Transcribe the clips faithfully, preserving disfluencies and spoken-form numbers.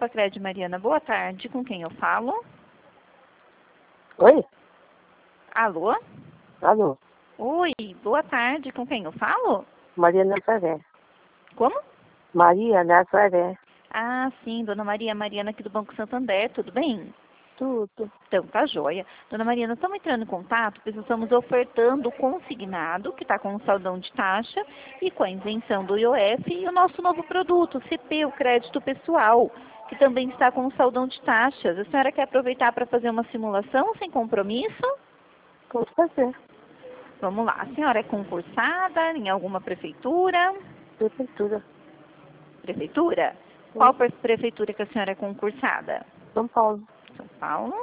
Lupacred Mariana, boa tarde. Com quem eu falo? Oi? Alô? Alô? Oi, boa tarde. Com quem eu falo? Maria Nazaré. Como? Maria Nazaré. Ah, sim, Dona Maria Mariana aqui do Banco Santander, tudo bem? Tudo. Então, tá joia. Dona Mariana, estamos entrando em contato, pois estamos ofertando o consignado, que está com o saldão de taxa, e com a isenção do I O F, e o nosso novo produto, o C P, o crédito pessoal, que também está com o saldão de taxas. A senhora quer aproveitar para fazer uma simulação sem compromisso? Pode fazer. Vamos lá. A senhora é concursada em alguma prefeitura? Prefeitura. Prefeitura? Sim. Qual pre- prefeitura que a senhora é concursada? São Paulo. São Paulo.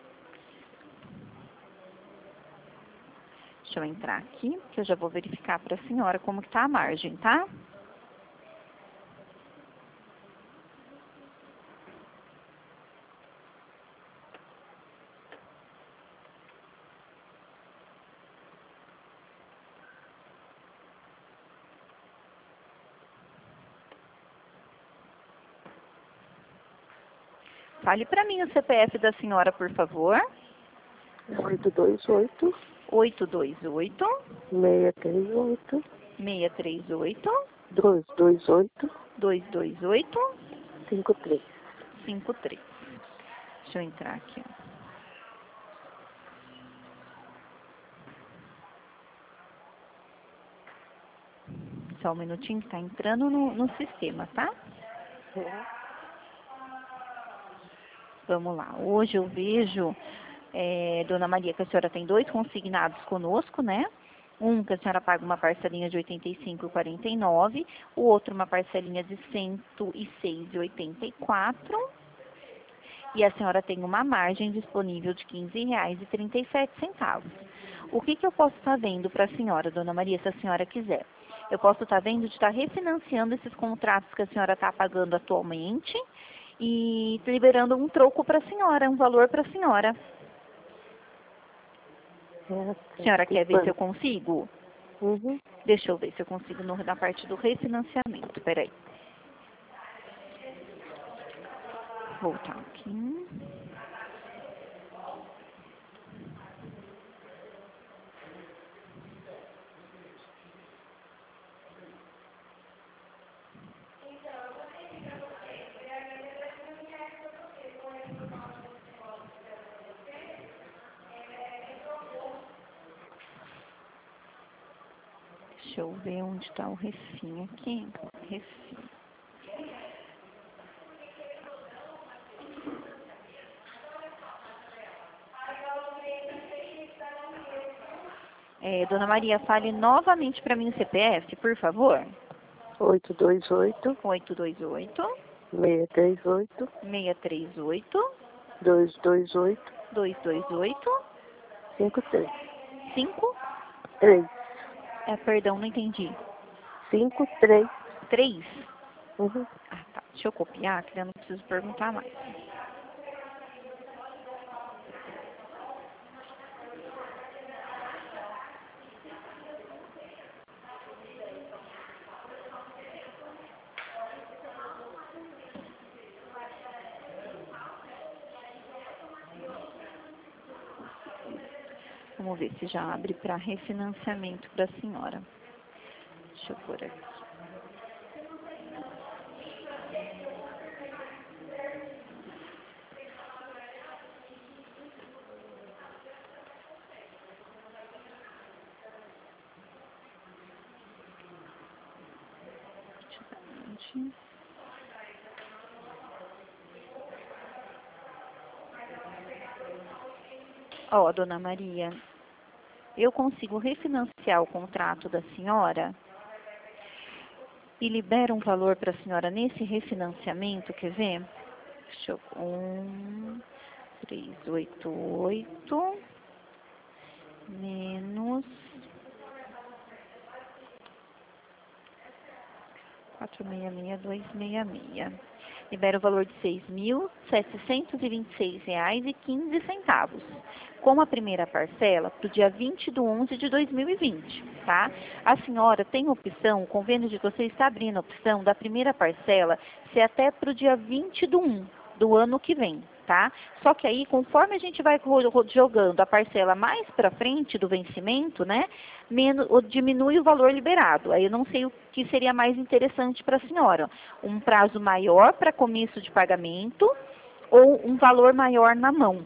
Deixa eu entrar aqui, que eu já vou verificar para a senhora como que tá a margem, tá? Fale para mim o C P F da senhora, por favor. oito dois oito, oito dois oito, seis três oito, seis três oito, dois dois oito, dois dois oito, cinco três. cinco três. Deixa eu entrar aqui. Só um minutinho que tá entrando no, no sistema, tá? Vamos lá. Hoje eu vejo, é, Dona Maria, que a senhora tem dois consignados conosco, né? Um que a senhora paga uma parcelinha de oitenta e cinco reais e quarenta e nove centavos, o outro uma parcelinha de cento e seis reais e oitenta e quatro centavos. E a senhora tem uma margem disponível de quinze reais e trinta e sete centavos. O que, que eu posso estar vendo para a senhora, Dona Maria, se a senhora quiser? Eu posso estar vendo de estar refinanciando esses contratos que a senhora está pagando atualmente e liberando um troco para a senhora, um valor para a senhora. A senhora quer ver se eu consigo? Uhum. Deixa eu ver se eu consigo no, na parte do refinanciamento. Peraí. Voltar aqui. Deixa eu ver onde está o refim aqui. Refim. É, Dona Maria, fale novamente para mim o C P F, por favor. oito dois oito, oito dois oito, seis três oito, seis três oito, dois dois oito, dois dois oito, cinco três. cinco. três. É, perdão, não entendi. cinco três. três. Uhum. Ah, tá. Deixa eu copiar, que eu não preciso perguntar mais. Vamos ver se já abre para refinanciamento para a senhora. Deixa eu pôr aqui. Deixa eu ver. Ó, Dona Maria, eu consigo refinanciar o contrato da senhora e libero um valor para a senhora nesse refinanciamento, quer ver? Deixa eu... Um, três, oito, oito, menos... quatro seis seis, dois seis seis. Libera o valor de seis mil setecentos e vinte e seis reais e quinze centavos. com a primeira parcela para o dia vinte de onze de dois mil e vinte, tá? A senhora tem opção, o convênio de você está abrindo a opção da primeira parcela ser até para o dia vinte do um do ano que vem, tá? Só que aí, conforme a gente vai jogando a parcela mais para frente do vencimento, né, menos, diminui o valor liberado. Aí eu não sei o que seria mais interessante para a senhora. Um prazo maior para começo de pagamento ou um valor maior na mão?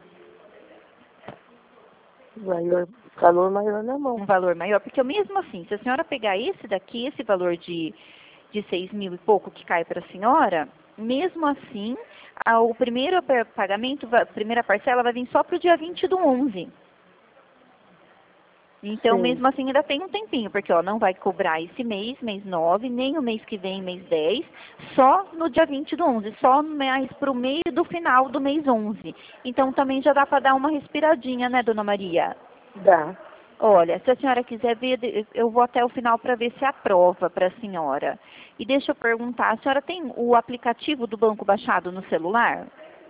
Maior, calor maior na mão. Um valor maior, porque mesmo assim, se a senhora pegar esse daqui, esse valor de, de seis mil e pouco que cai para a senhora, mesmo assim, a, o primeiro pagamento, a primeira parcela vai vir só para o dia vinte do onze. Então, Sim. mesmo assim, ainda tem um tempinho, porque ó, não vai cobrar esse mês, mês nove, nem o mês que vem, mês dez, só no dia vinte do onze, só mais para o meio do final do mês onze. Então, também já dá para dar uma respiradinha, né, dona Maria? Dá. Olha, se a senhora quiser ver, eu vou até o final para ver se aprova para a senhora. E deixa eu perguntar, a senhora tem o aplicativo do banco baixado no celular?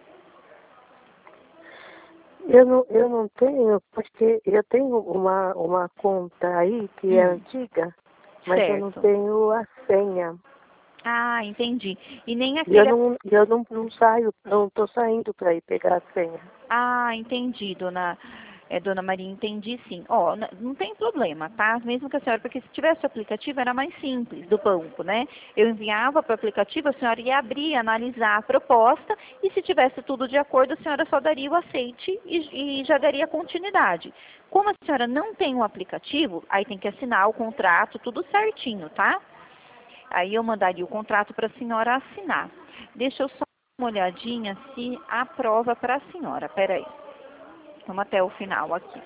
Eu não, eu não tenho, porque eu tenho uma, uma conta aí que é Hum, antiga, mas eu não certo. tenho a senha. Ah, entendi. E nem E eu aquele... não, eu não, não saio, não estou saindo para ir pegar a senha. Ah, entendi, dona, é, dona Maria, entendi sim. Ó, n- não tem problema, tá? Mesmo que a senhora, porque se tivesse o aplicativo era mais simples do banco, né? Eu enviava para o aplicativo, a senhora ia abrir, analisar a proposta e se tivesse tudo de acordo, a senhora só daria o aceite e, e já daria continuidade. Como a senhora não tem o aplicativo, aí tem que assinar o contrato, tudo certinho, tá? Aí eu mandaria o contrato para a senhora assinar. Deixa eu só dar uma olhadinha se aprova para a senhora. Peraí. Vamos até o final aqui.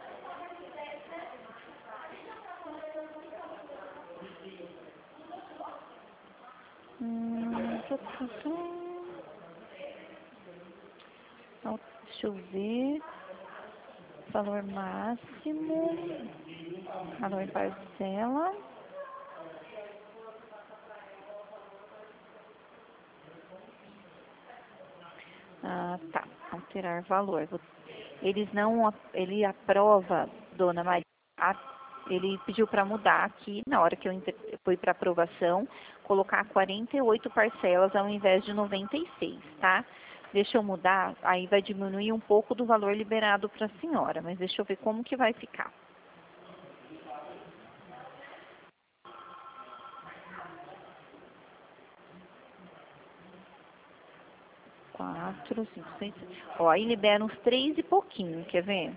Hum, tu, tu, tu. Então, deixa eu ver. Valor máximo. Valor em parcela. Ah, tá. Alterar valor. Vou- Eles não, a- ele aprova, dona Maria, a- ele pediu para mudar aqui, na hora que eu entre- fui para aprovação, colocar quarenta e oito parcelas ao invés de noventa e seis, tá? Deixa eu mudar, aí vai diminuir um pouco do valor liberado para a senhora, mas deixa eu ver como que vai ficar. Quatro, cinco, seis, ó, aí libera uns três e pouquinho, quer ver?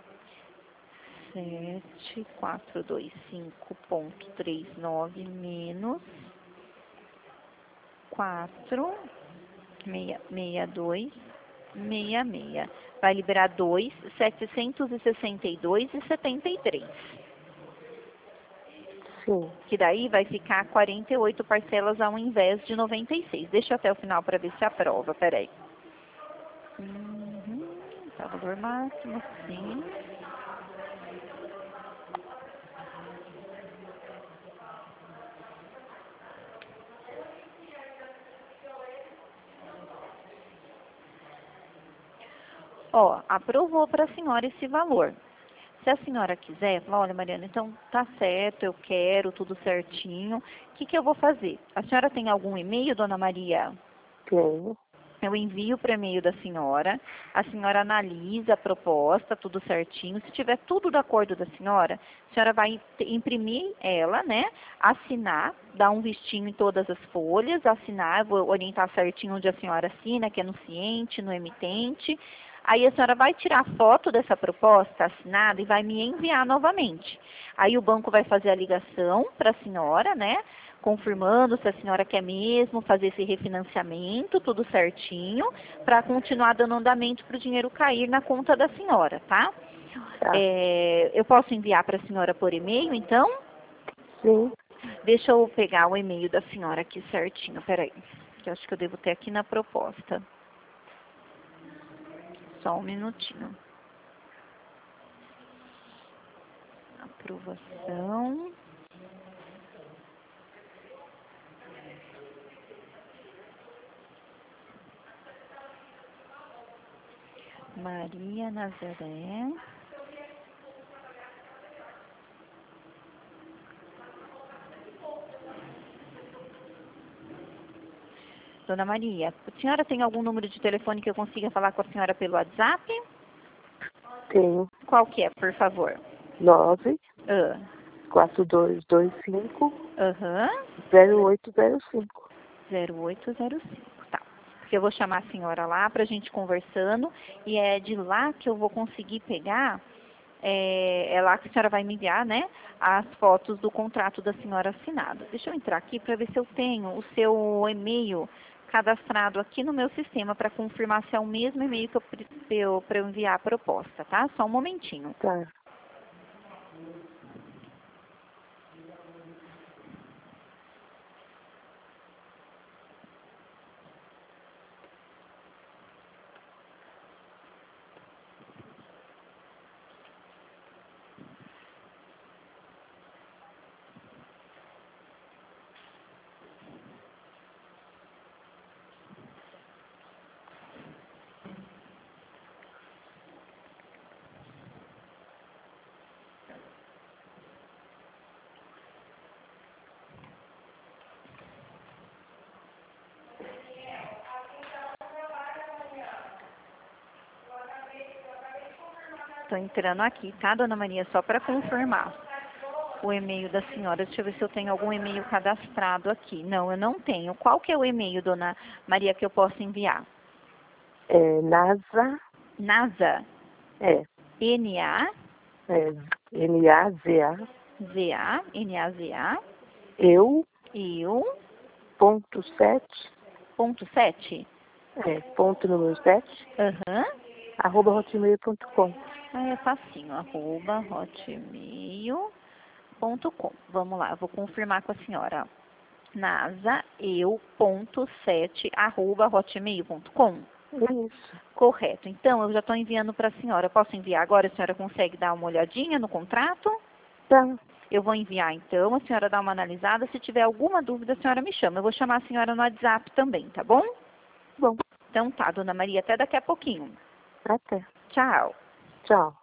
Sete, quatro, dois, cinco ponto trinta e nove menos quatro, seis, seis, dois, seis, seis. Vai liberar dois, setecentos e sessenta e dois e setenta e três. Sim. Que daí vai ficar quarenta e oito parcelas ao invés de noventa e seis. Deixa eu até o final para ver se aprova, peraí. Uhum, tá, valor máximo, sim. Ó, aprovou para a senhora esse valor. Se a senhora quiser, falar, olha, Mariana, então tá certo, eu quero tudo certinho. O que que eu vou fazer? A senhora tem algum e-mail, dona Maria? Tenho. Eu envio para o e-mail da senhora, a senhora analisa a proposta, tudo certinho. Se tiver tudo de acordo da senhora, a senhora vai imprimir ela, né? Assinar, dar um vistinho em todas as folhas, assinar, vou orientar certinho onde a senhora assina, que é no ciente, no emitente. Aí a senhora vai tirar foto dessa proposta assinada e vai me enviar novamente. Aí o banco vai fazer a ligação para a senhora, né? Confirmando se a senhora quer mesmo fazer esse refinanciamento, tudo certinho, para continuar dando andamento para o dinheiro cair na conta da senhora, tá? Tá. É, eu posso enviar para a senhora por e-mail, então? Sim. Deixa eu pegar o e-mail da senhora aqui certinho, peraí, que eu acho que eu devo ter aqui na proposta. Só um minutinho. Aprovação. Maria Nazaré. Dona Maria, a senhora tem algum número de telefone que eu consiga falar com a senhora pelo WhatsApp? Tenho. Qual que é, por favor? nove Ah, quatro dois dois cinco aham, zero oito zero cinco. zero oito zero cinco, tá. Porque eu vou chamar a senhora lá pra gente conversando e é de lá que eu vou conseguir pegar, é, é lá que a senhora vai me enviar, né, as fotos do contrato da senhora assinado. Deixa eu entrar aqui para ver se eu tenho o seu e-mail cadastrado aqui no meu sistema para confirmar se é o mesmo e-mail que eu, pre- eu, para eu enviar a proposta, tá? Só um momentinho. Tá. Estou entrando aqui, tá, Dona Maria? Só para confirmar o e-mail da senhora. Deixa eu ver se eu tenho algum e-mail cadastrado aqui. Não, eu não tenho. Qual que é o e-mail, Dona Maria, que eu posso enviar? É NASA. NASA. É. N A É. N A Z A. Z A. N A Z A. Eu. Eu. Ponto sete. Ponto sete. É. Ponto número sete. Aham. Arroba hotmail ponto com. Ah, é facinho. Arroba hotmail ponto com. Vamos lá, eu vou confirmar com a senhora. NASA, eu, ponto sete, arroba hotmail ponto com. Isso. Correto. Então, eu já estou enviando para a senhora. Posso enviar agora? A senhora consegue dar uma olhadinha no contrato? Tá. Eu vou enviar, então. A senhora dá uma analisada. Se tiver alguma dúvida, a senhora me chama. Eu vou chamar a senhora no WhatsApp também, tá bom? Bom. Então tá, Dona Maria. Até daqui a pouquinho. Até. Tchau. Tchau.